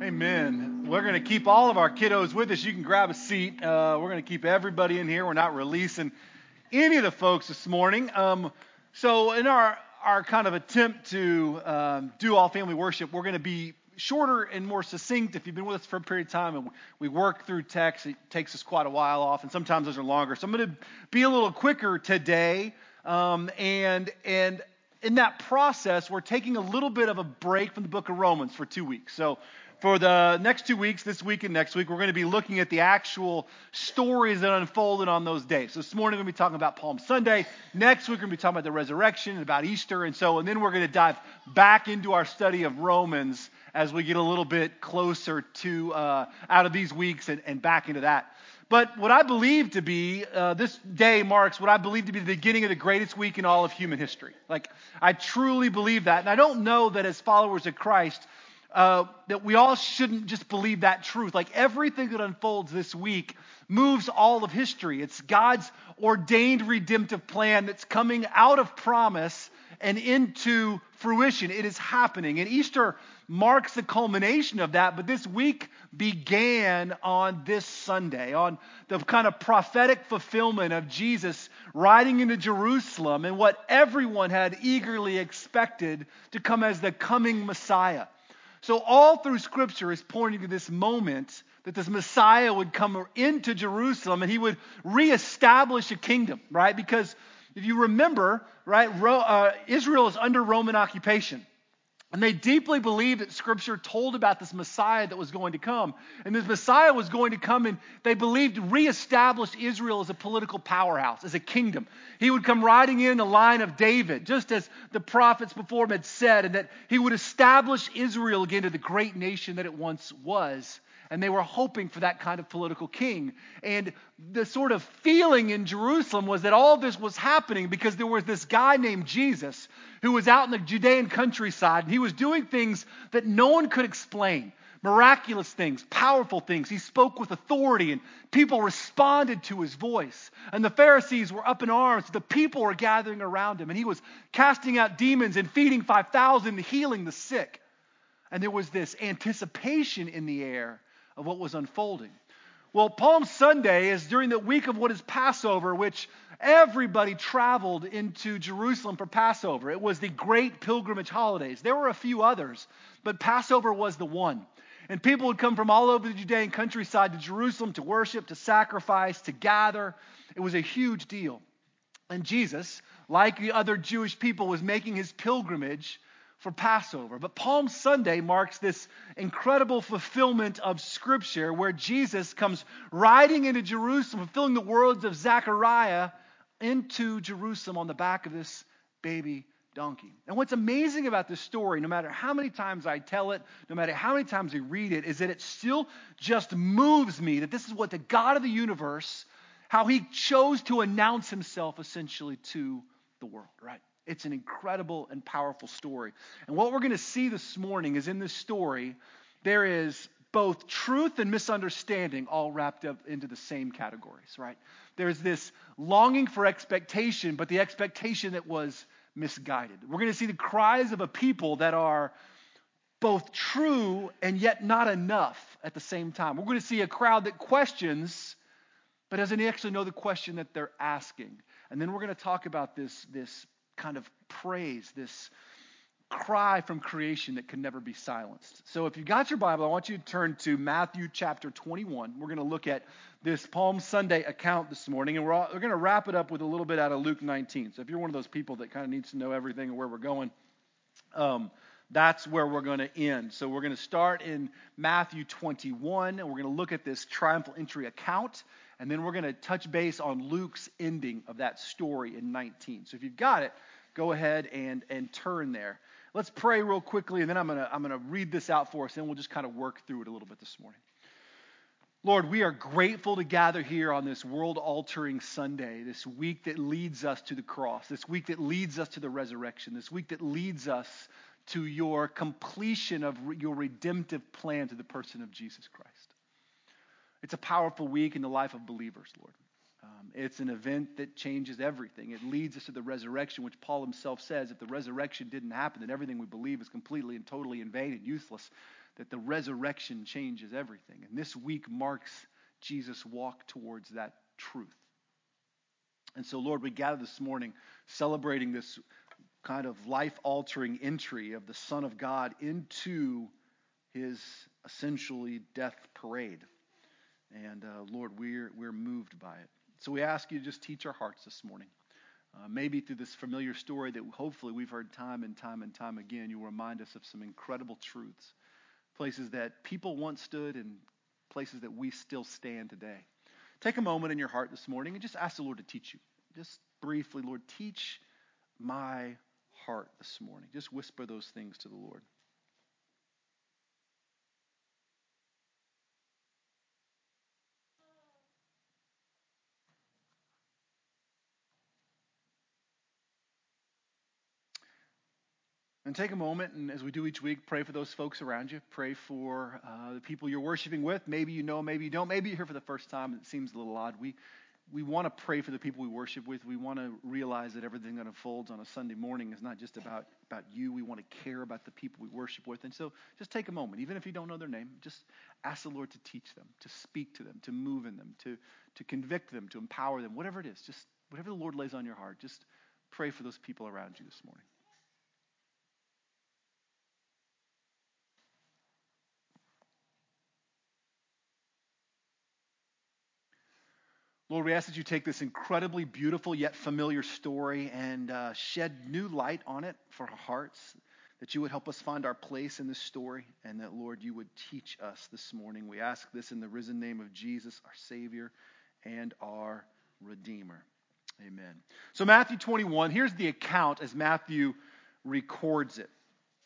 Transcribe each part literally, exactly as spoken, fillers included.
Amen. We're going to keep all of our kiddos with us. You can grab a seat. Uh, we're going to keep everybody in here. We're not releasing any of the folks this morning. Um, so in our, our kind of attempt to um, do all family worship, we're going to be shorter and more succinct. If you've been with us for a period of time and we work through text, it takes us quite a while off, and sometimes those are longer. So I'm going to be a little quicker today. Um, and and in that process, we're taking a little bit of a break from the book of Romans for two weeks. So for the next two weeks, this week and next week, we're going to be looking at the actual stories that unfolded on those days. So this morning, we're going to be talking about Palm Sunday. Next week, we're going to be talking about the resurrection and about Easter. And so, and then we're going to dive back into our study of Romans as we get a little bit closer to uh, out of these weeks and, and back into that. But what I believe to be, uh, this day marks what I believe to be the beginning of the greatest week in all of human history. Like, I truly believe that. And I don't know that as followers of Christ, Uh, that we all shouldn't just believe that truth. Like everything that unfolds this week moves all of history. It's God's ordained redemptive plan that's coming out of promise and into fruition. It is happening. And Easter marks the culmination of that. But this week began on this Sunday, on the kind of prophetic fulfillment of Jesus riding into Jerusalem and what everyone had eagerly expected to come as the coming Messiah. So all through Scripture is pointing to this moment that this Messiah would come into Jerusalem and he would reestablish a kingdom, right? Because if you remember, right, uh, Israel is under Roman occupation. And they deeply believed that Scripture told about this Messiah that was going to come. And this Messiah was going to come and they believed reestablish Israel as a political powerhouse, as a kingdom. He would come riding in the line of David, just as the prophets before him had said, and that he would establish Israel again as the great nation that it once was. And they were hoping for that kind of political king. And the sort of feeling in Jerusalem was that all this was happening because there was this guy named Jesus who was out in the Judean countryside. And he was doing things that no one could explain. Miraculous things, powerful things. He spoke with authority and people responded to his voice. And the Pharisees were up in arms. The people were gathering around him. And he was casting out demons and feeding five thousand and healing the sick. And there was this anticipation in the air of what was unfolding. Well, Palm Sunday is during the week of what is Passover, which everybody traveled into Jerusalem for Passover. It was the great pilgrimage holidays. There were a few others, but Passover was the one. And people would come from all over the Judean countryside to Jerusalem to worship, to sacrifice, to gather. It was a huge deal. And Jesus, like the other Jewish people, was making his pilgrimage for Passover. But Palm Sunday marks this incredible fulfillment of Scripture where Jesus comes riding into Jerusalem, fulfilling the words of Zechariah into Jerusalem on the back of this baby donkey. And what's amazing about this story, no matter how many times I tell it, no matter how many times I read it, is that it still just moves me that this is what the God of the universe, how he chose to announce himself essentially to the world, right? It's an incredible and powerful story. And what we're going to see this morning is in this story, there is both truth and misunderstanding all wrapped up into the same categories, right? There's this longing for expectation, but the expectation that was misguided. We're going to see the cries of a people that are both true and yet not enough at the same time. We're going to see a crowd that questions, but doesn't actually know the question that they're asking. And then we're going to talk about this, this kind of praise, this cry from creation that can never be silenced. So if you've got your Bible, I want you to turn to Matthew chapter twenty-one. We're going to look at this Palm Sunday account this morning, and we're, all, we're going to wrap it up with a little bit out of Luke nineteen. So if you're one of those people that kind of needs to know everything and where we're going, um, that's where we're going to end. So we're going to start in Matthew twenty-one, and we're going to look at this triumphal entry account, and then we're going to touch base on Luke's ending of that story in nineteen. So if you've got it, go ahead and, and turn there. Let's pray real quickly, and then I'm going to I'm going to read this out for us, and we'll just kind of work through it a little bit this morning. Lord, we are grateful to gather here on this world-altering Sunday, this week that leads us to the cross, this week that leads us to the resurrection, this week that leads us to your completion of your redemptive plan to the person of Jesus Christ. It's a powerful week in the life of believers, Lord. Um, Um, it's an event that changes everything. It leads us to the resurrection, which Paul himself says, if the resurrection didn't happen, then everything we believe is completely and totally in vain and useless, that the resurrection changes everything. And this week marks Jesus' walk towards that truth. And so, Lord, we gather this morning celebrating this kind of life-altering entry of the Son of God into his essentially death parade. And uh, Lord, we're we're moved by it. So we ask you to just teach our hearts this morning. Uh, maybe through this familiar story that hopefully we've heard time and time and time again, you'll remind us of some incredible truths. Places that people once stood and places that we still stand today. Take a moment in your heart this morning and just ask the Lord to teach you. Just briefly, Lord, teach my heart this morning. Just whisper those things to the Lord. And take a moment, and as we do each week, pray for those folks around you. Pray for uh, the people you're worshiping with. Maybe you know, maybe you don't. Maybe you're here for the first time, and it seems a little odd. We we want to pray for the people we worship with. We want to realize that everything that unfolds on a Sunday morning is not just about, about you. We want to care about the people we worship with. And so just take a moment. Even if you don't know their name, just ask the Lord to teach them, to speak to them, to move in them, to, to convict them, to empower them, whatever it is. Just whatever the Lord lays on your heart, just pray for those people around you this morning. Lord, we ask that you take this incredibly beautiful yet familiar story and uh, shed new light on it for our hearts, that you would help us find our place in this story, and that, Lord, you would teach us this morning. We ask this in the risen name of Jesus, our Savior and our Redeemer. Amen. So Matthew twenty-one, here's the account as Matthew records it.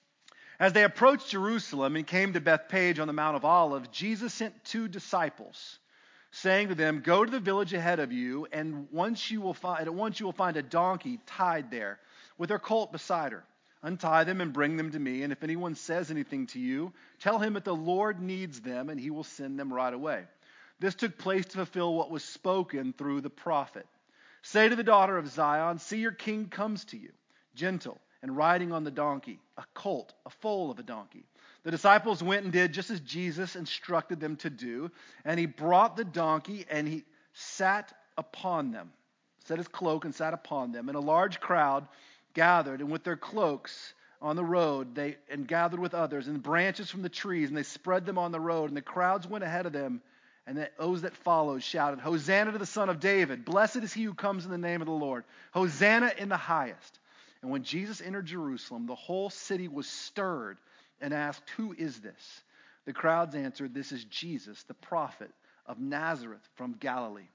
As they approached Jerusalem and came to Bethphage on the Mount of Olives, Jesus sent two disciples, saying to them, "Go to the village ahead of you, and once you will find, at once you will find a donkey tied there, with her colt beside her. Untie them and bring them to me. And if anyone says anything to you, tell him that the Lord needs them, and he will send them right away." This took place to fulfill what was spoken through the prophet. "Say to the daughter of Zion, see your king comes to you, gentle and riding on the donkey, a colt, a foal of a donkey." The disciples went and did just as Jesus instructed them to do, and he brought the donkey and he sat upon them, set his cloak and sat upon them. And a large crowd gathered, and with their cloaks on the road, they and gathered with others, and branches from the trees, and they spread them on the road. And the crowds went ahead of them, and those that followed shouted, "Hosanna to the Son of David! Blessed is he who comes in the name of the Lord! Hosanna in the highest!" And when Jesus entered Jerusalem, the whole city was stirred and asked, "Who is this?" The crowds answered, "This is Jesus, the prophet of Nazareth from Galilee."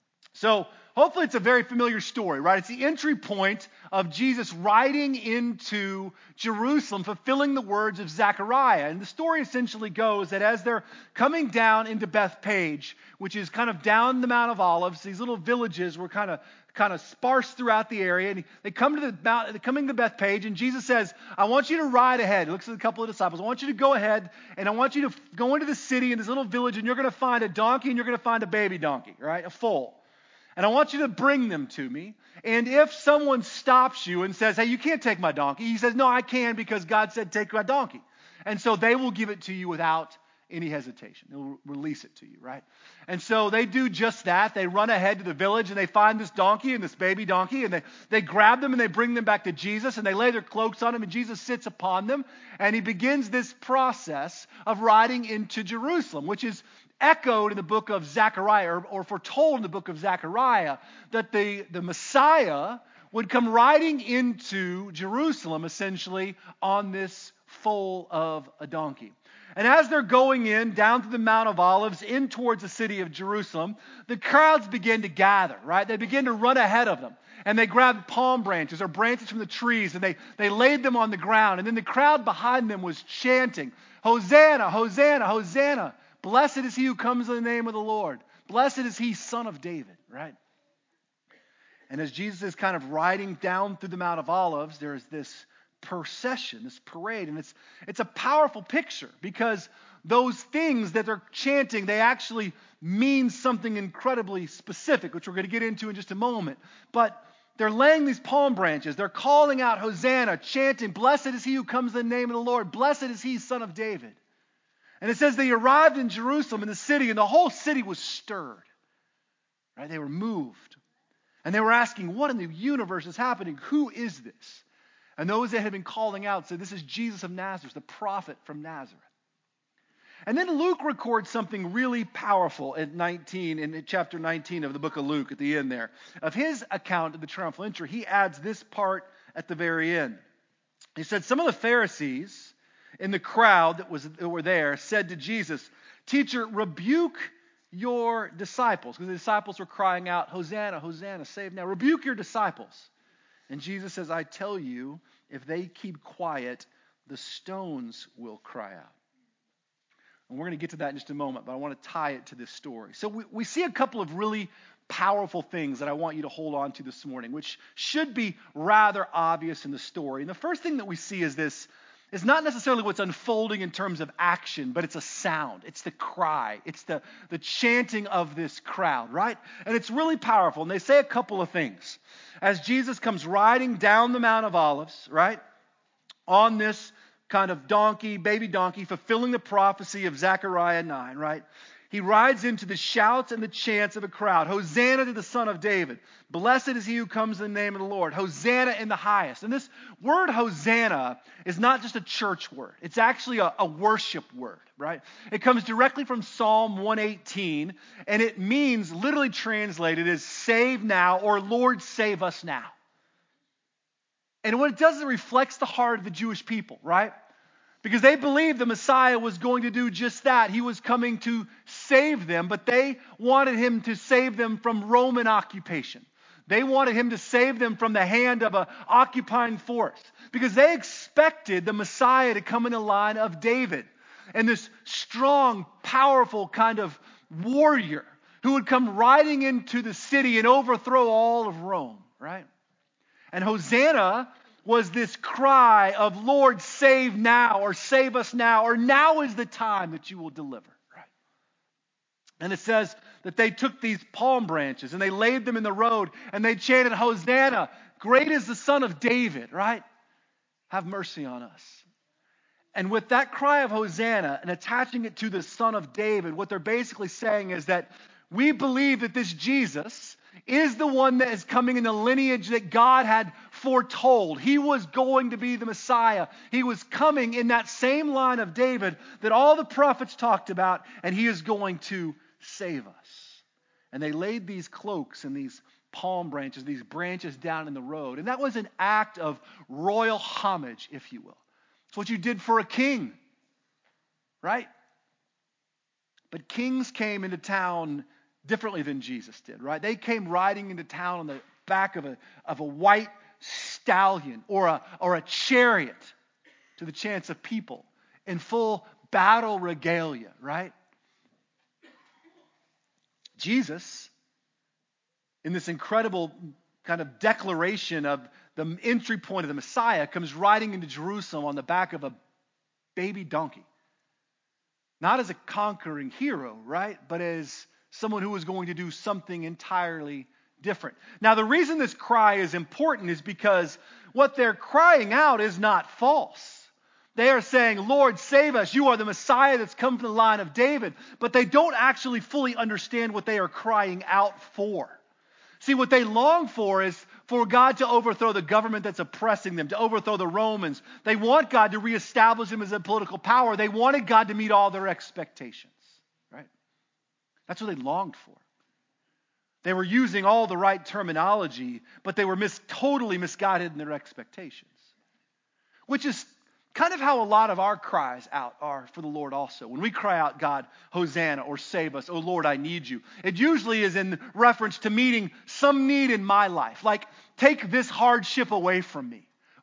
So hopefully it's a very familiar story, right? It's the entry point of Jesus riding into Jerusalem, fulfilling the words of Zechariah. And the story essentially goes that as they're coming down into Bethphage, which is kind of down the Mount of Olives, these little villages were kind of kind of sparse throughout the area. And they come to the mount, they come into Bethphage, and Jesus says, "I want you to ride ahead." He looks at a couple of disciples. "I want you to go ahead, and I want you to go into the city in this little village, and you're going to find a donkey, and you're going to find a baby donkey, right? A foal. And I want you to bring them to me. And if someone stops you and says, 'Hey, you can't take my donkey,' he says, 'No, I can, because God said take my donkey.' And so they will give it to you without any hesitation. They'll release it to you, right? And so they do just that. They run ahead to the village, and they find this donkey and this baby donkey, and they, they grab them and they bring them back to Jesus, and they lay their cloaks on him, and Jesus sits upon them, and he begins this process of riding into Jerusalem, which is echoed in the book of Zechariah, or, or foretold in the book of Zechariah, that the, the Messiah would come riding into Jerusalem, essentially, on this foal of a donkey. And as they're going in, down to the Mount of Olives, in towards the city of Jerusalem, the crowds begin to gather, right? They begin to run ahead of them. And they grabbed palm branches or branches from the trees, and they, they laid them on the ground. And then the crowd behind them was chanting, "Hosanna, Hosanna, Hosanna. Blessed is he who comes in the name of the Lord. Blessed is he, Son of David," right? And as Jesus is kind of riding down through the Mount of Olives, there is this procession, this parade. And it's it's a powerful picture because those things that they're chanting, they actually mean something incredibly specific, which we're going to get into in just a moment. But they're laying these palm branches. They're calling out Hosanna, chanting, "Blessed is he who comes in the name of the Lord. Blessed is he, son of David." And it says they arrived in Jerusalem, in the city, and the whole city was stirred. Right? They were moved. And they were asking, what in the universe is happening? Who is this? And those that had been calling out said, this is Jesus of Nazareth, the prophet from Nazareth. And then Luke records something really powerful at nineteen, in chapter nineteen of the book of Luke, at the end there. Of his account of the triumphal entry, he adds this part at the very end. He said, some of the Pharisees in the crowd that was that were there said to Jesus, "Teacher, rebuke your disciples," because the disciples were crying out, "Hosanna, Hosanna, save now. Rebuke your disciples." And Jesus says, "I tell you, if they keep quiet, the stones will cry out." And we're going to get to that in just a moment, but I want to tie it to this story. So we, we see a couple of really powerful things that I want you to hold on to this morning, which should be rather obvious in the story. And the first thing that we see is this. It's not necessarily what's unfolding in terms of action, but it's a sound. It's the cry. It's the, the chanting of this crowd, right? And it's really powerful. And they say a couple of things. As Jesus comes riding down the Mount of Olives, right, on this kind of donkey, baby donkey, fulfilling the prophecy of Zechariah nine, right? He rides into the shouts and the chants of a crowd. "Hosanna to the Son of David. Blessed is he who comes in the name of the Lord. Hosanna in the highest." And this word Hosanna is not just a church word. It's actually a, a worship word, right? It comes directly from Psalm one eighteen, and it means, literally translated, as "save now," or "Lord, save us now." And what it does is it reflects the heart of the Jewish people, right? Because they believed the Messiah was going to do just that. He was coming to save them, but they wanted him to save them from Roman occupation. They wanted him to save them from the hand of an occupying force. Because they expected the Messiah to come in the line of David. And this strong, powerful kind of warrior who would come riding into the city and overthrow all of Rome, right? And Hosanna was this cry of, "Lord, save now," or "save us now," or "now is the time that you will deliver." Right? And it says that they took these palm branches and they laid them in the road and they chanted, "Hosanna, great is the Son of David," right? "Have mercy on us." And with that cry of Hosanna and attaching it to the Son of David, what they're basically saying is that we believe that this Jesus is the one that is coming in the lineage that God had foretold. He was going to be the Messiah. He was coming in that same line of David that all the prophets talked about, and he is going to save us. And they laid these cloaks and these palm branches, these branches down in the road. And that was an act of royal homage, if you will. It's what you did for a king, right? But kings came into town differently than Jesus did, right? They came riding into town on the back of a, of a white stallion or a, or a chariot to the chance of people in full battle regalia, right? Jesus, in this incredible kind of declaration of the entry point of the Messiah, comes riding into Jerusalem on the back of a baby donkey. Not as a conquering hero, right? But as someone who was going to do something entirely different. Now, the reason this cry is important is because what they're crying out is not false. They are saying, "Lord, save us. You are the Messiah that's come from the line of David." But they don't actually fully understand what they are crying out for. See, what they long for is for God to overthrow the government that's oppressing them, to overthrow the Romans. They want God to reestablish them as a political power. They wanted God to meet all their expectations. That's what they longed for. They were using all the right terminology, but they were mis- totally misguided in their expectations. Which is kind of how a lot of our cries out are for the Lord also. When we cry out, "God, Hosanna," or "Save us," "Oh Lord, I need you," it usually is in reference to meeting some need in my life. Like, take this hardship away from me.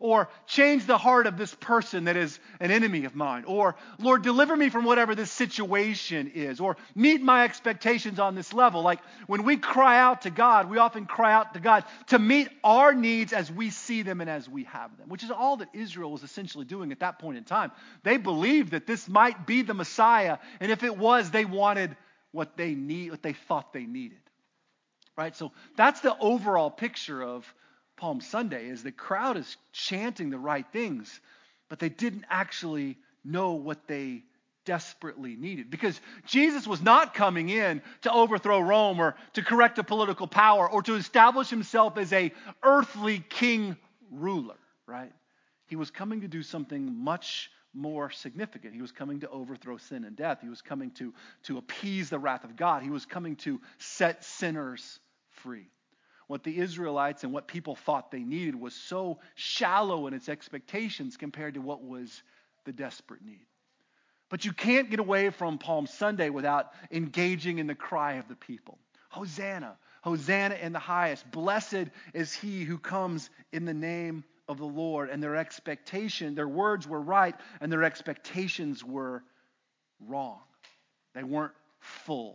Or change the heart of this person that is an enemy of mine. Or, Lord, deliver me from whatever this situation is. Or meet my expectations on this level. Like when we cry out to God, we often cry out to God to meet our needs as we see them and as we have them. Which is all that Israel was essentially doing at that point in time. They believed that this might be the Messiah. And if it was, they wanted what they need, what they thought they needed. Right? So that's the overall picture of Palm Sunday, is the crowd is chanting the right things, but they didn't actually know what they desperately needed. Because Jesus was not coming in to overthrow Rome or to correct a political power or to establish himself as a earthly king ruler, right? He was coming to do something much more significant. He was coming to overthrow sin and death. He was coming to, to appease the wrath of God. He was coming to set sinners free. What the Israelites and what people thought they needed was so shallow in its expectations compared to what was the desperate need. But you can't get away from Palm Sunday without engaging in the cry of the people. Hosanna, Hosanna in the highest. Blessed is he who comes in the name of the Lord. And their expectation, their words were right, and their expectations were wrong. They weren't full.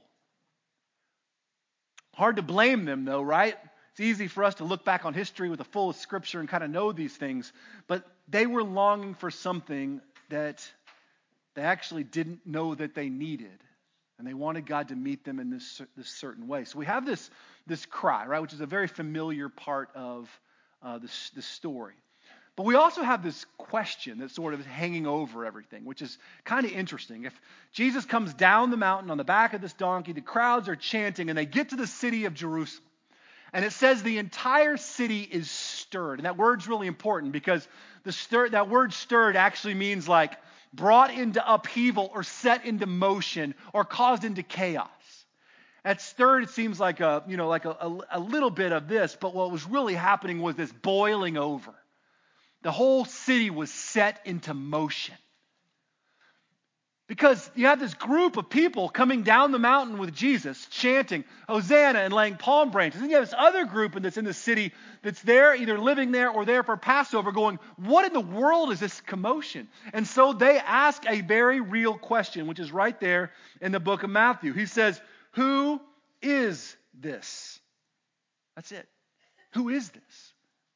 Hard to blame them though, right? It's easy for us to look back on history with a full of Scripture and kind of know these things, but they were longing for something that they actually didn't know that they needed, and they wanted God to meet them in this, this certain way. So we have this, this cry, right, which is a very familiar part of uh, this, this story. But we also have this question that's sort of hanging over everything, which is kind of interesting. If Jesus comes down the mountain on the back of this donkey, the crowds are chanting, and they get to the city of Jerusalem. And it says the entire city is stirred. And that word's really important because the stir, that word stirred actually means like brought into upheaval or set into motion or caused into chaos. At stirred, it seems like a, you know, like a, a, a little bit of this, but what was really happening was this boiling over. The whole city was set into motion. Because you have this group of people coming down the mountain with Jesus, chanting Hosanna and laying palm branches. And you have this other group that's in the city that's there, either living there or there for Passover, going, what in the world is this commotion? And so they ask a very real question, which is right there in the book of Matthew. He says, who is this? That's it. Who is this?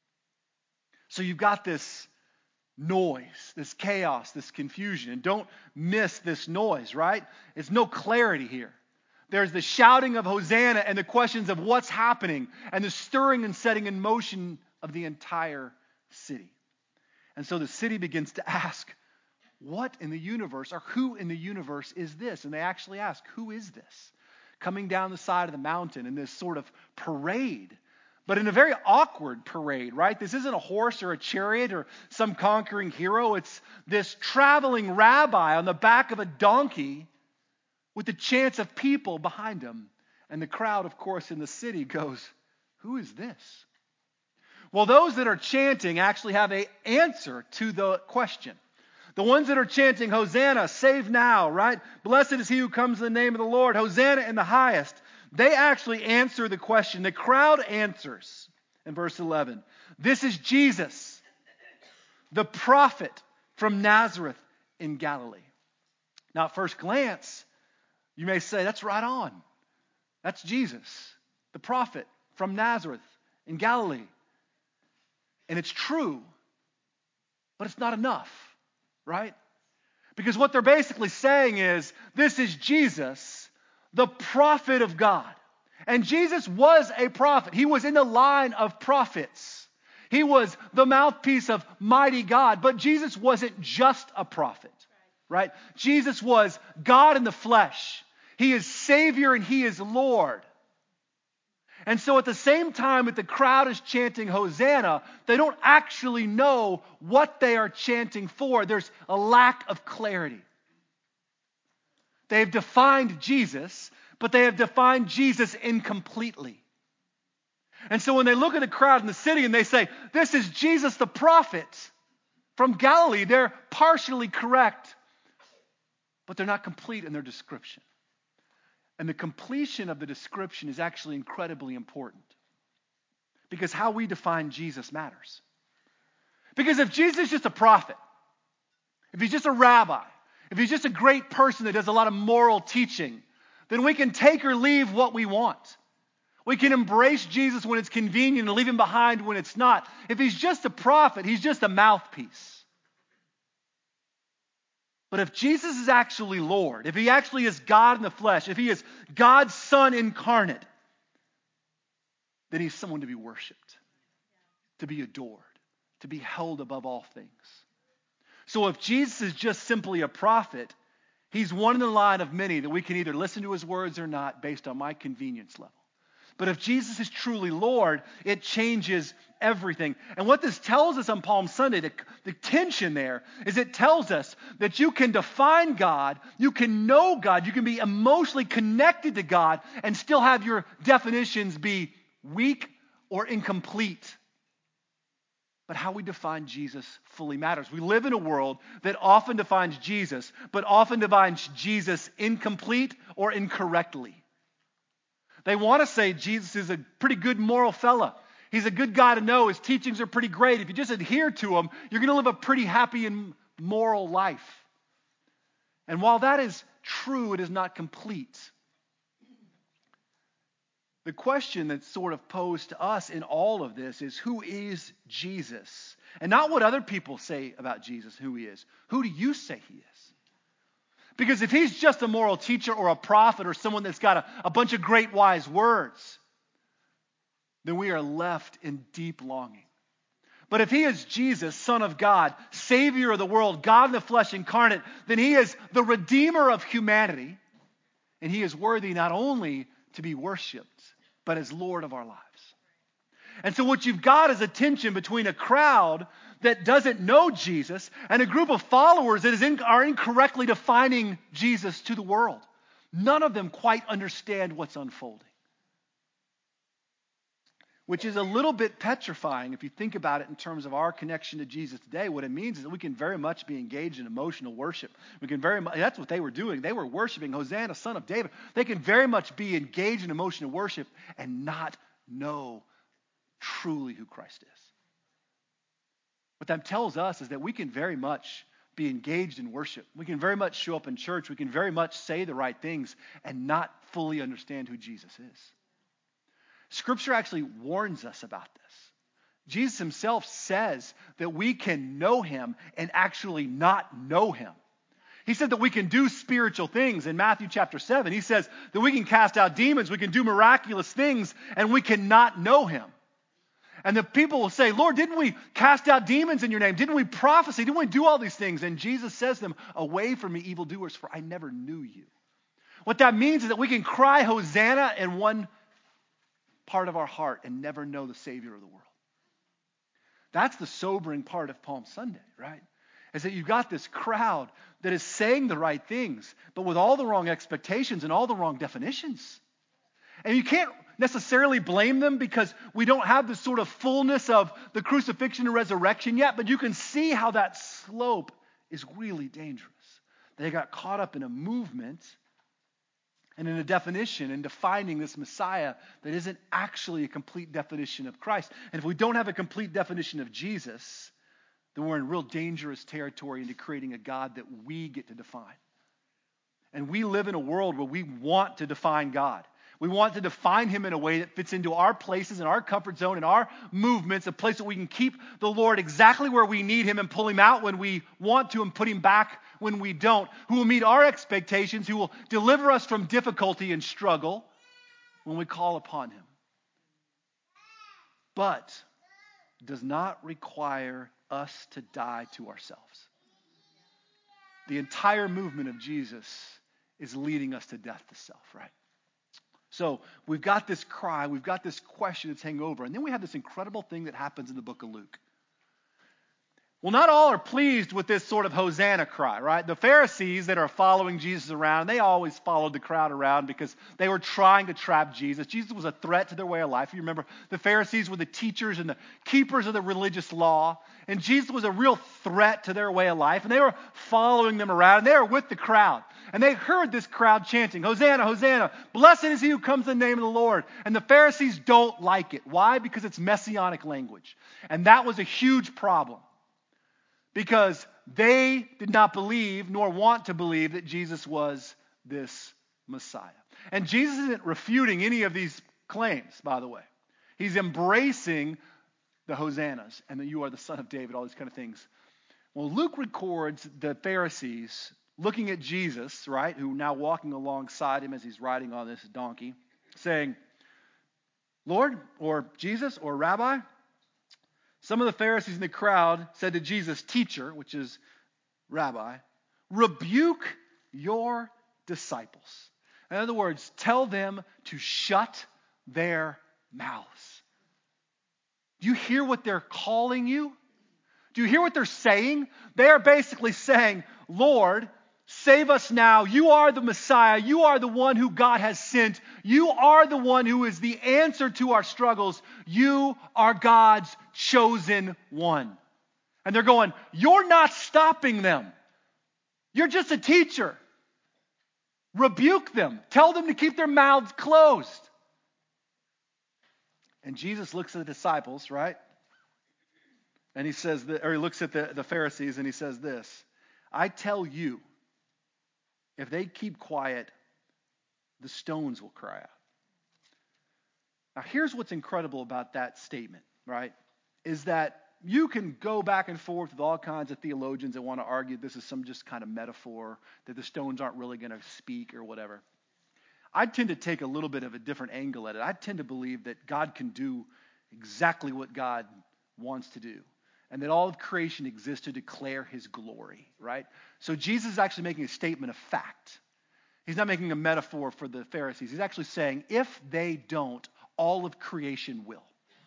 So you've got this noise, this chaos, this confusion. And don't miss this noise, right? There's no clarity here. There's the shouting of Hosanna and the questions of what's happening and the stirring and setting in motion of the entire city. And so the city begins to ask, what in the universe or who in the universe is this? And they actually ask, who is this? Coming down the side of the mountain in this sort of parade. But in a very awkward parade, right? This isn't a horse or a chariot or some conquering hero. It's this traveling rabbi on the back of a donkey with the chants of people behind him. And the crowd, of course, in the city goes, who is this? Well, those that are chanting actually have an answer to the question. The ones that are chanting, Hosanna, save now, right? Blessed is he who comes in the name of the Lord. Hosanna in the highest. They actually answer the question. The crowd answers in verse eleven. This is Jesus, the prophet from Nazareth in Galilee. Now, at first glance, you may say, that's right on. That's Jesus, the prophet from Nazareth in Galilee. And it's true, but it's not enough, right? Because what they're basically saying is, this is Jesus, the prophet of God. And Jesus was a prophet. He was in the line of prophets. He was the mouthpiece of mighty God. But Jesus wasn't just a prophet, right? Jesus was God in the flesh. He is Savior and He is Lord. And so at the same time that the crowd is chanting Hosanna, they don't actually know what they are chanting for. There's a lack of clarity. They have defined Jesus, but they have defined Jesus incompletely. And so when they look at the crowd in the city and they say, this is Jesus the prophet from Galilee, they're partially correct, but they're not complete in their description. And the completion of the description is actually incredibly important, because how we define Jesus matters. Because if Jesus is just a prophet, if he's just a rabbi, if he's just a great person that does a lot of moral teaching, then we can take or leave what we want. We can embrace Jesus when it's convenient and leave him behind when it's not. If he's just a prophet, he's just a mouthpiece. But if Jesus is actually Lord, if he actually is God in the flesh, if he is God's Son incarnate, then he's someone to be worshiped, to be adored, to be held above all things. So if Jesus is just simply a prophet, he's one in the line of many that we can either listen to his words or not based on my convenience level. But if Jesus is truly Lord, it changes everything. And what this tells us on Palm Sunday, the, the tension there, is it tells us that you can define God, you can know God, you can be emotionally connected to God, and still have your definitions be weak or incomplete. But how we define Jesus fully matters. We live in a world that often defines Jesus, but often defines Jesus incomplete or incorrectly. They want to say Jesus is a pretty good moral fella. He's a good guy to know. His teachings are pretty great. If you just adhere to them, you're going to live a pretty happy and moral life. And while that is true, it is not complete. The question that's sort of posed to us in all of this is, who is Jesus? And not what other people say about Jesus, who he is. Who do you say he is? Because if he's just a moral teacher or a prophet or someone that's got a, a bunch of great wise words, then we are left in deep longing. But if he is Jesus, Son of God, Savior of the world, God in the flesh incarnate, then he is the Redeemer of humanity, and he is worthy not only to be worshipped, but as Lord of our lives. And so what you've got is a tension between a crowd that doesn't know Jesus and a group of followers that is in, are incorrectly defining Jesus to the world. None of them quite understand what's unfolding. Which is a little bit petrifying if you think about it in terms of our connection to Jesus today. What it means is that we can very much be engaged in emotional worship. We can very much, that's what they were doing. They were worshiping Hosanna, Son of David. They can very much be engaged in emotional worship and not know truly who Christ is. What that tells us is that we can very much be engaged in worship. We can very much show up in church. We can very much say the right things and not fully understand who Jesus is. Scripture actually warns us about this. Jesus himself says that we can know him and actually not know him. He said that we can do spiritual things in Matthew chapter seven. He says that we can cast out demons, we can do miraculous things, and we cannot know him. And the people will say, Lord, didn't we cast out demons in your name? Didn't we prophesy? Didn't we do all these things? And Jesus says to them, away from me, evildoers, for I never knew you. What that means is that we can cry Hosanna in one part of our heart and never know the Savior of the world. That's the sobering part of Palm Sunday, right? Is that you've got this crowd that is saying the right things, but with all the wrong expectations and all the wrong definitions. And you can't necessarily blame them because we don't have the sort of fullness of the crucifixion and resurrection yet, but you can see how that slope is really dangerous. They got caught up in a movement and in a definition and defining this Messiah that isn't actually a complete definition of Christ. And if we don't have a complete definition of Jesus, then we're in real dangerous territory into creating a God that we get to define. And we live in a world where we want to define God. We want to define him in a way that fits into our places and our comfort zone and our movements, a place that we can keep the Lord exactly where we need him and pull him out when we want to and put him back when we don't, who will meet our expectations, who will deliver us from difficulty and struggle when we call upon him. But does not require us to die to ourselves. The entire movement of Jesus is leading us to death to self, right? So we've got this cry, we've got this question that's hanging over, and then we have this incredible thing that happens in the book of Luke. Well, not all are pleased with this sort of Hosanna cry, right? The Pharisees that are following Jesus around, they always followed the crowd around because they were trying to trap Jesus. Jesus was a threat to their way of life. You remember, the Pharisees were the teachers and the keepers of the religious law, and Jesus was a real threat to their way of life, and they were following them around, and they were with the crowd. And they heard this crowd chanting, Hosanna, Hosanna, blessed is he who comes in the name of the Lord. And the Pharisees don't like it. Why? Because it's messianic language. And that was a huge problem. because they did not believe nor want to believe that Jesus was this Messiah. And Jesus isn't refuting any of these claims, by the way. He's embracing the hosannas and that you are the Son of David, all these kind of things. Well, Luke records the Pharisees looking at Jesus, right, who now walking alongside him as he's riding on this donkey, saying, Lord, or Jesus, or Rabbi. Some of the Pharisees in the crowd said to Jesus, Teacher, which is Rabbi, rebuke your disciples. In other words, tell them to shut their mouths. Do you hear what they're calling you? Do you hear what they're saying? They are basically saying, Lord, save us now. You are the Messiah. You are the one who God has sent. You are the one who is the answer to our struggles. You are God's chosen one. And they're going, you're not stopping them. You're just a teacher. Rebuke them. Tell them to keep their mouths closed. And Jesus looks at the disciples, right? And he says, that, or he looks at the, the Pharisees and he says this, I tell you, if they keep quiet, the stones will cry out. Now here's what's incredible about that statement, right? Is that you can go back and forth with all kinds of theologians that want to argue this is some just kind of metaphor, that the stones aren't really going to speak or whatever. I tend to take a little bit of a different angle at it. I tend to believe that God can do exactly what God wants to do, and that all of creation exists to declare his glory, right? So Jesus is actually making a statement of fact. He's not making a metaphor for the Pharisees. He's actually saying, if they don't, all of creation will.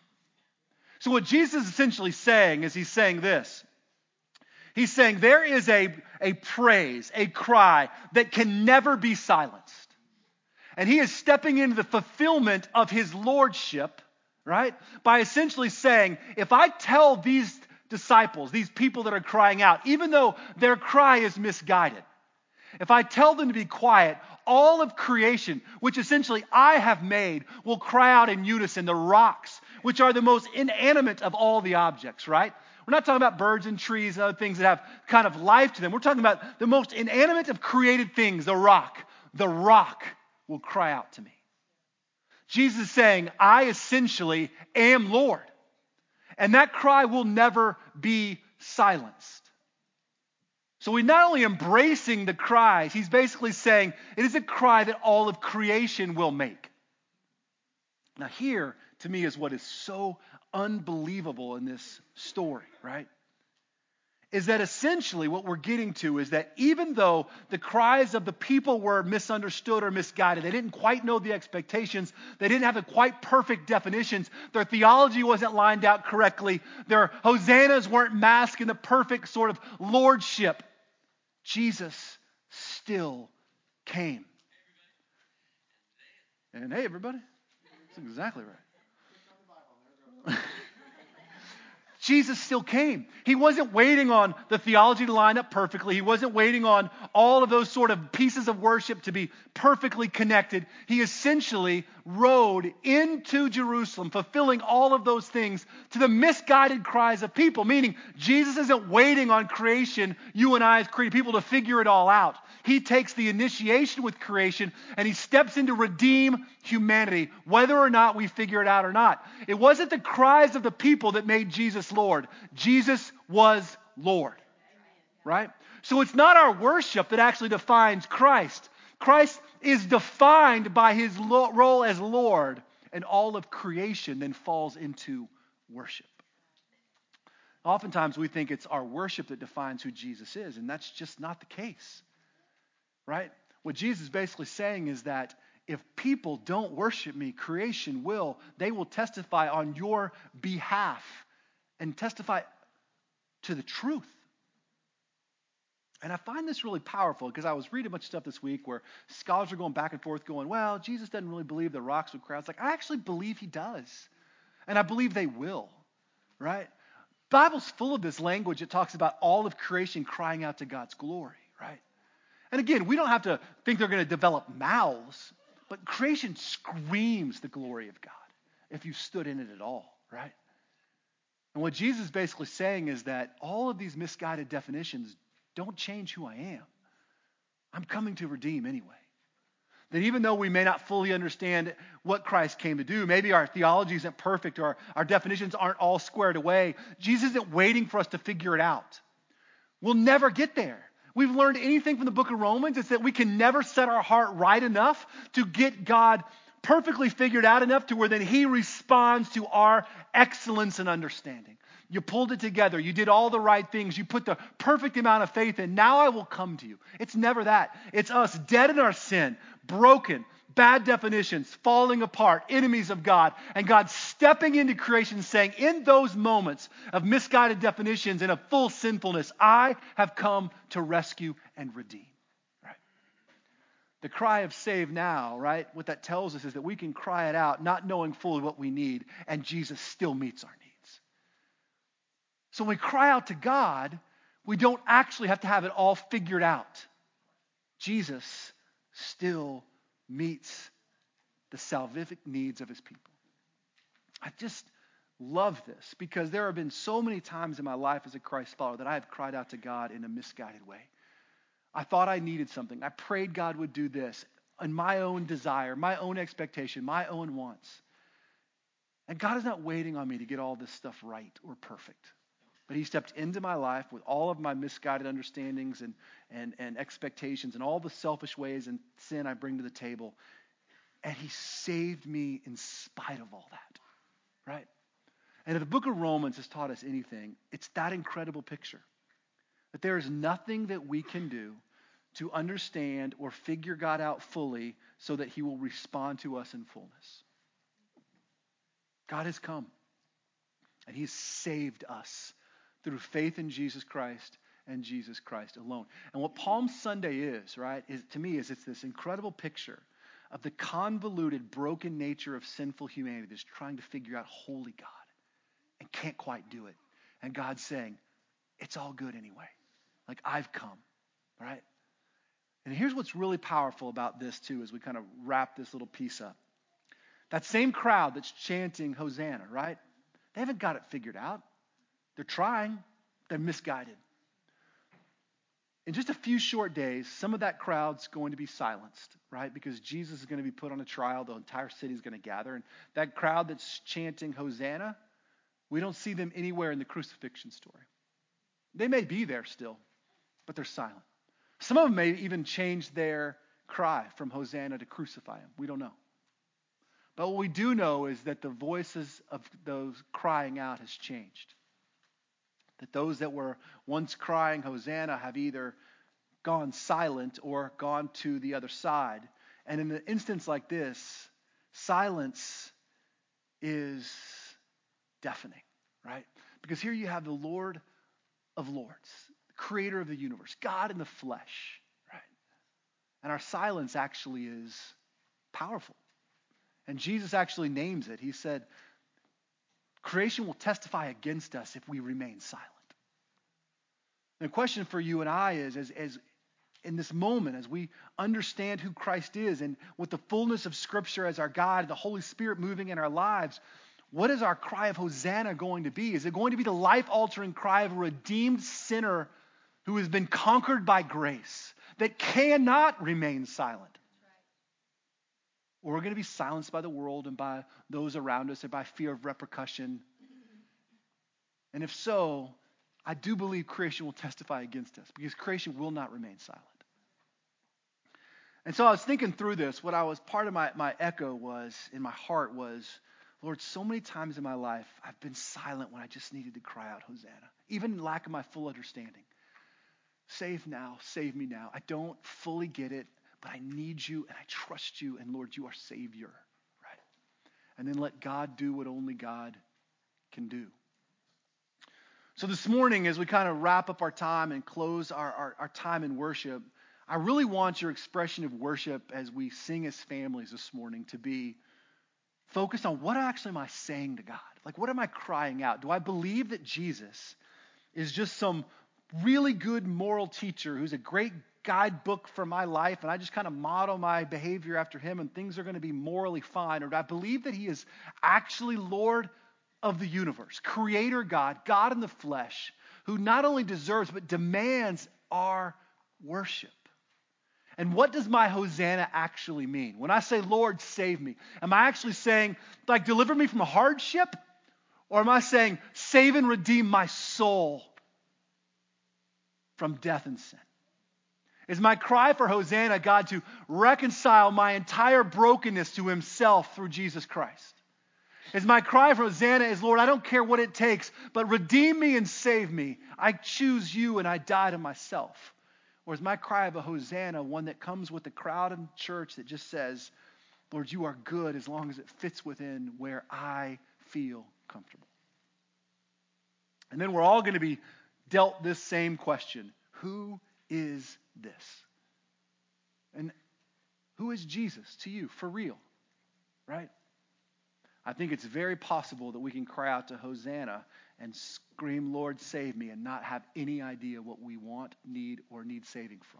So what Jesus is essentially saying is he's saying this. He's saying there is a, a praise, a cry that can never be silenced. And he is stepping into the fulfillment of his lordship, right? By essentially saying, if I tell these disciples, these people that are crying out, even though their cry is misguided, if I tell them to be quiet, all of creation, which essentially I have made, will cry out in unison. The rocks, which are the most inanimate of all the objects, right? We're not talking about birds and trees and other things that have kind of life to them. We're talking about the most inanimate of created things, the rock. The rock will cry out to me. Jesus is saying, I essentially am Lord. And that cry will never be silenced. So he's not only embracing the cries, he's basically saying it is a cry that all of creation will make. Now here, to me, is what is so unbelievable in this story, right? Is that essentially what we're getting to is that even though the cries of the people were misunderstood or misguided, they didn't quite know the expectations, they didn't have the quite perfect definitions, their theology wasn't lined out correctly, their hosannas weren't masked in the perfect sort of lordship, Jesus still came. And hey, everybody, that's exactly right. Jesus still came. He wasn't waiting on the theology to line up perfectly. He wasn't waiting on all of those sort of pieces of worship to be perfectly connected. He essentially rode into Jerusalem, fulfilling all of those things to the misguided cries of people, meaning Jesus isn't waiting on creation, you and I as created people, to figure it all out. He takes the initiation with creation and he steps in to redeem humanity, whether or not we figure it out or not. It wasn't the cries of the people that made Jesus Lord. Jesus was Lord, right? So it's not our worship that actually defines Christ. Christ is defined by his lo- role as Lord, and all of creation then falls into worship. Oftentimes we think it's our worship that defines who Jesus is, and that's just not the case, right? What Jesus is basically saying is that if people don't worship me, creation will. They will testify on your behalf and testify to the truth. And I find this really powerful because I was reading a bunch of stuff this week where scholars are going back and forth going, well, Jesus doesn't really believe the rocks would cry out. It's like, I actually believe he does. And I believe they will, right? The Bible's full of this language that talks about all of creation crying out to God's glory, right? And again, we don't have to think they're going to develop mouths, but creation screams the glory of God if you stood in it at all, right? And what Jesus is basically saying is that all of these misguided definitions don't change who I am. I'm coming to redeem anyway. That even though we may not fully understand what Christ came to do, maybe our theology isn't perfect or our definitions aren't all squared away, Jesus isn't waiting for us to figure it out. We'll never get there. We've learned anything from the book of Romans, it's that we can never set our heart right enough to get God perfectly figured out enough to where then he responds to our excellence and understanding. You pulled it together. You did all the right things. You put the perfect amount of faith in. Now I will come to you. It's never that. It's us dead in our sin, broken, bad definitions, falling apart, enemies of God, and God stepping into creation saying, in those moments of misguided definitions and of full sinfulness, I have come to rescue and redeem. Right? The cry of save now, right? What that tells us is that we can cry it out, not knowing fully what we need, and Jesus still meets our needs. So when we cry out to God, we don't actually have to have it all figured out. Jesus still meets the salvific needs of his people. I just love this because there have been so many times in my life as a Christ follower that I have cried out to God in a misguided way. I thought I needed something. I prayed God would do this in my own desire, my own expectation, my own wants. And God is not waiting on me to get all this stuff right or perfect. But he stepped into my life with all of my misguided understandings and, and, and expectations and all the selfish ways and sin I bring to the table. And he saved me in spite of all that, right? And if the book of Romans has taught us anything, it's that incredible picture. That there is nothing that we can do to understand or figure God out fully so that he will respond to us in fullness. God has come and he's saved us through faith in Jesus Christ and Jesus Christ alone. And what Palm Sunday is, right, is to me is it's this incredible picture of the convoluted, broken nature of sinful humanity that's trying to figure out holy God and can't quite do it. And God's saying, it's all good anyway. Like I've come, right? And here's what's really powerful about this too as we kind of wrap this little piece up. That same crowd that's chanting Hosanna, right? They haven't got it figured out. They're trying. They're misguided. In just a few short days, some of that crowd's going to be silenced, right? Because Jesus is going to be put on a trial. The entire city is going to gather. And that crowd that's chanting Hosanna, we don't see them anywhere in the crucifixion story. They may be there still, but they're silent. Some of them may even change their cry from Hosanna to crucify him. We don't know. But what we do know is that the voices of those crying out has changed. That those that were once crying Hosanna have either gone silent or gone to the other side. And in an instance like this, silence is deafening, right? Because here you have the Lord of Lords, the creator of the universe, God in the flesh, right? And our silence actually is powerful. And Jesus actually names it. He said, creation will testify against us if we remain silent. And the question for you and I is, as, as in this moment, as we understand who Christ is and with the fullness of Scripture as our God, the Holy Spirit moving in our lives, what is our cry of Hosanna going to be? Is it going to be the life-altering cry of a redeemed sinner who has been conquered by grace, that cannot remain silent? Or we're going to be silenced by the world and by those around us and by fear of repercussion. And if so, I do believe creation will testify against us because creation will not remain silent. And so I was thinking through this. What I was, part of my, my echo was, in my heart was, Lord, so many times in my life, I've been silent when I just needed to cry out Hosanna, even in lack of my full understanding. Save now, save me now. I don't fully get it, but I need you and I trust you. And Lord, you are Savior, right? And then let God do what only God can do. So this morning, as we kind of wrap up our time and close our, our, our time in worship, I really want your expression of worship as we sing as families this morning to be focused on what actually am I saying to God? Like, what am I crying out? Do I believe that Jesus is just some really good moral teacher who's a great guidebook for my life and I just kind of model my behavior after him and things are going to be morally fine? Or do I believe that he is actually Lord of the universe, Creator God, God in the flesh, who not only deserves but demands our worship. And what does my Hosanna actually mean? When I say, Lord, save me, am I actually saying, like, deliver me from a hardship? Or am I saying, save and redeem my soul from death and sin? Is my cry for Hosanna, God, to reconcile my entire brokenness to himself through Jesus Christ? Is my cry for Hosanna is, Lord, I don't care what it takes, but redeem me and save me. I choose you and I die to myself. Or is my cry of a Hosanna one that comes with the crowd in church that just says, Lord, you are good as long as it fits within where I feel comfortable? And then we're all going to be dealt this same question. Who is this? And who is Jesus to you for real? Right? I think it's very possible that we can cry out to Hosanna and scream, Lord, save me, and not have any idea what we want, need, or need saving from.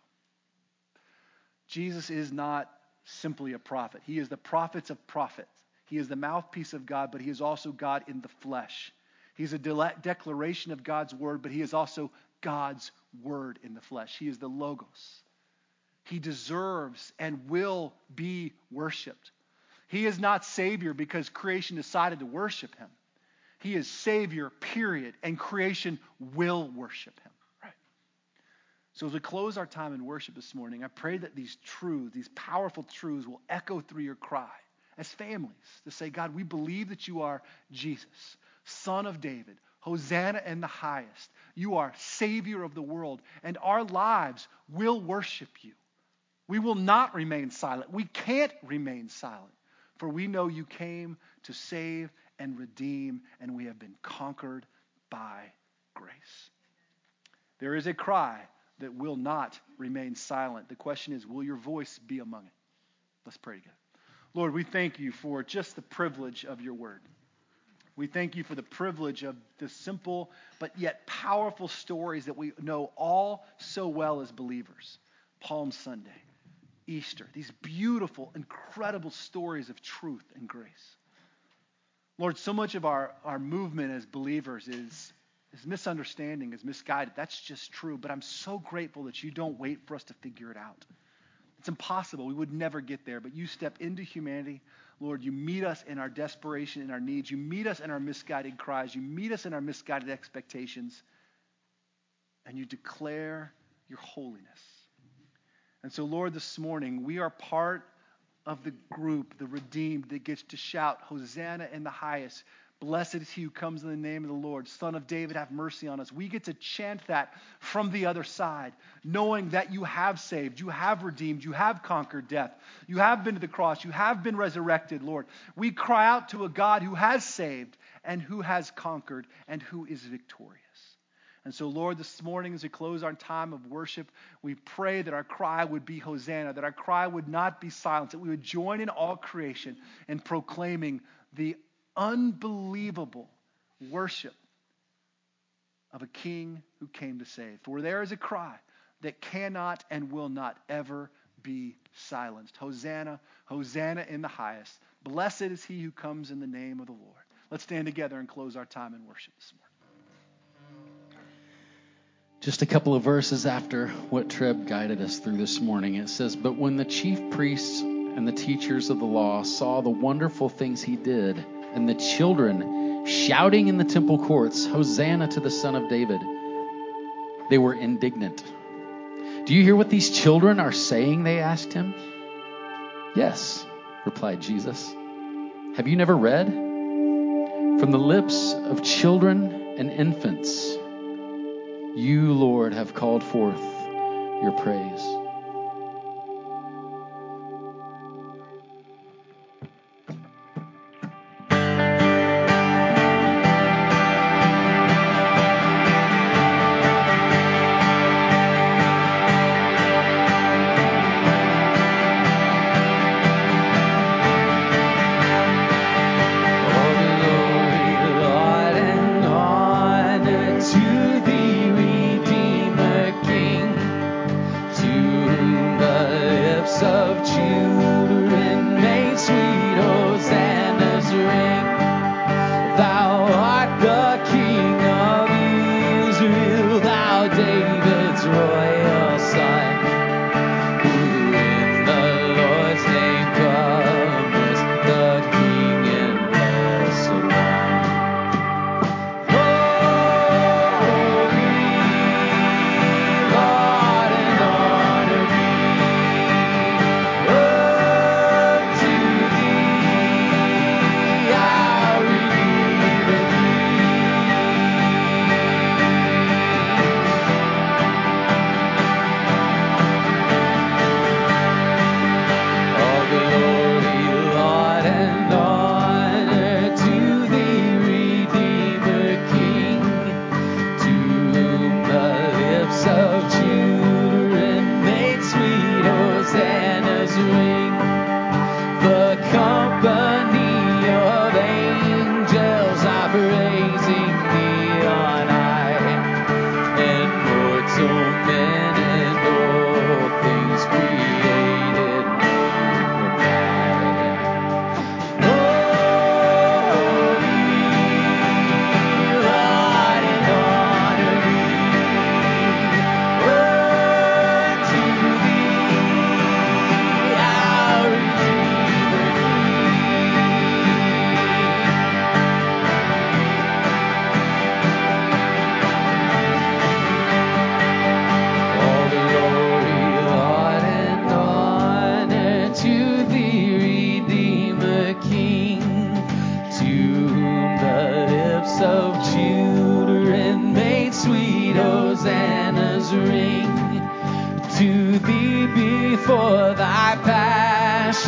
Jesus is not simply a prophet. He is the prophets of prophets. He is the mouthpiece of God, but he is also God in the flesh. He's a de- declaration of God's word, but he is also God's word in the flesh. He is the Logos. He deserves and will be worshiped. He is not Savior because creation decided to worship him. He is Savior, period, and creation will worship him. Right? So as we close our time in worship this morning, I pray that these truths, these powerful truths, will echo through your cry as families to say, God, we believe that you are Jesus, Son of David, Hosanna in the highest. You are Savior of the world, and our lives will worship you. We will not remain silent. We can't remain silent, for we know you came to save and redeem, and we have been conquered by grace. There is a cry that will not remain silent. The question is, will your voice be among it? Let's pray together. Lord, we thank you for just the privilege of your word. We thank you for the privilege of the simple but yet powerful stories that we know all so well as believers. Palm Sunday, Easter, these beautiful, incredible stories of truth and grace. Lord, so much of our, our movement as believers is, is misunderstanding, is misguided. That's just true, but I'm so grateful that you don't wait for us to figure it out. It's impossible. We would never get there, but you step into humanity. Lord, you meet us in our desperation, in our needs. You meet us in our misguided cries. You meet us in our misguided expectations, and you declare your holiness. And so, Lord, this morning, we are part of the group, the redeemed, that gets to shout, Hosanna in the highest. Blessed is he who comes in the name of the Lord. Son of David, have mercy on us. We get to chant that from the other side, knowing that you have saved, you have redeemed, you have conquered death. You have been to the cross. You have been resurrected, Lord. We cry out to a God who has saved and who has conquered and who is victorious. And so, Lord, this morning as we close our time of worship, we pray that our cry would be Hosanna, that our cry would not be silenced, that we would join in all creation in proclaiming the unbelievable worship of a king who came to save. For there is a cry that cannot and will not ever be silenced. Hosanna, Hosanna in the highest. Blessed is he who comes in the name of the Lord. Let's stand together and close our time in worship this morning. Just a couple of verses after what Treb guided us through this morning, it says, "But when the chief priests and the teachers of the law saw the wonderful things he did, and the children shouting in the temple courts, 'Hosanna to the Son of David,' they were indignant." "Do you hear what these children are saying?" they asked him. "Yes," replied Jesus. "Have you never read? From the lips of children and infants, you, Lord, have called forth your praise." To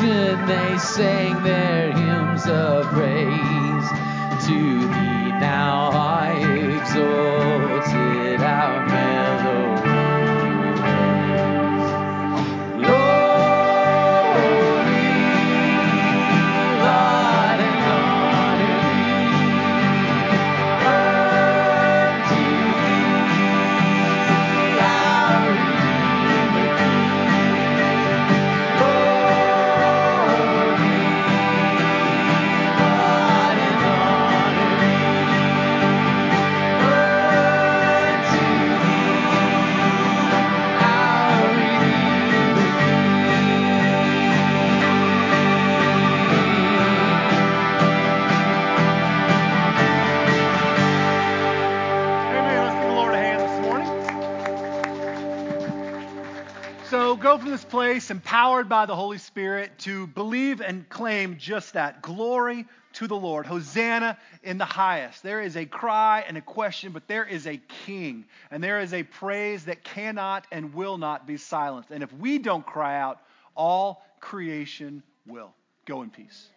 creation they sang their hymns of praise. To thee now I exalted our melody. Go from this place empowered by the Holy Spirit to believe and claim just that. Glory to the Lord. Hosanna in the highest. There is a cry and a question, but there is a king. And there is a praise that cannot and will not be silenced. And if we don't cry out, all creation will. Go in peace.